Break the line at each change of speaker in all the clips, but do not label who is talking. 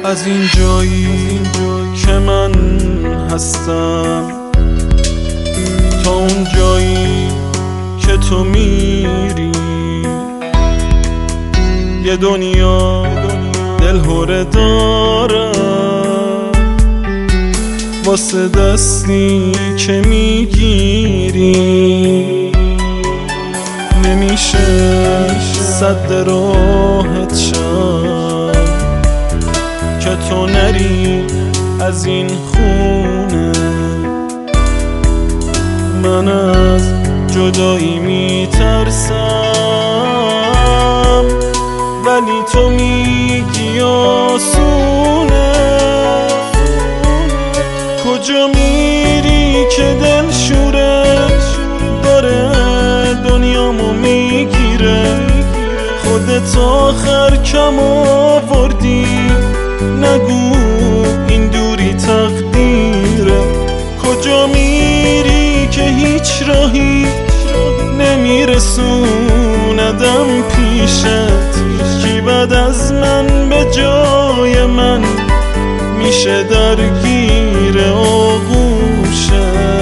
از این جایی که من هستم تا اون جایی که تو میری، یه دنیا دلهره دارم واسه دستی که میگیری. نمیشه سد راهت شم که تو نری از این خونه. من از جدایی میترسم ولی تو میگی آسونه. کجا میری که دل شورش داره دنیامو میگیره؟ خودت آخر کم آوردی، نگو این دوری تقدیره. کجا میری که هیچ راهی نمیرسوندم پیشت؟ کی بعد از من به جای من میشه درگیر آغوشت،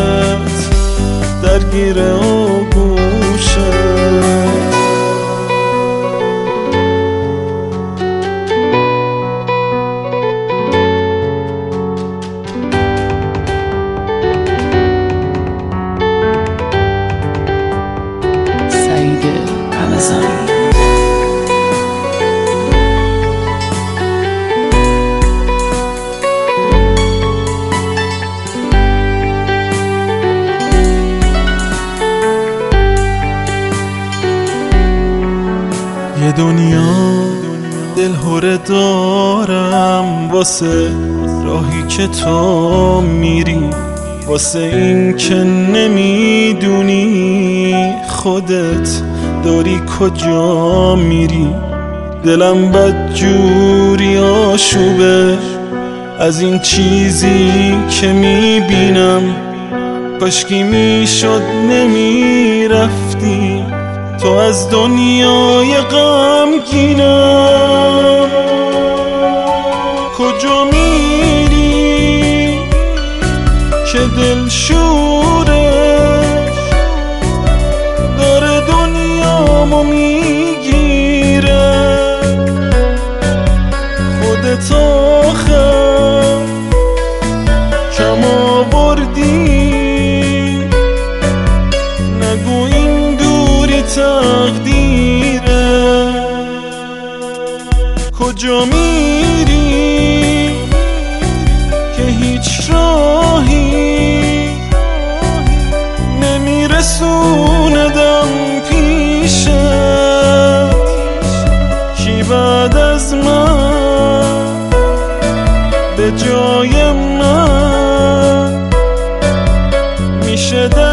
درگیر آغوشت؟ یه دنیا دلهره دارم واسه راهی که تو میری، واسه این که نمیدونی خودت داری کجا میری. دلم بدجوری آشوبه از این چیزی که میبینم، کاشکی میشد نمیرفتی تو از دنیای غمگینم. کجا میری که دل شورش داره دنیامو میگیره؟ خودت آخر کم آوردی، نگو این دوری تقدیره. کجا میری که هیچ راهی نمیرسوندم پیشت؟ کی بعد از من به جای من میشه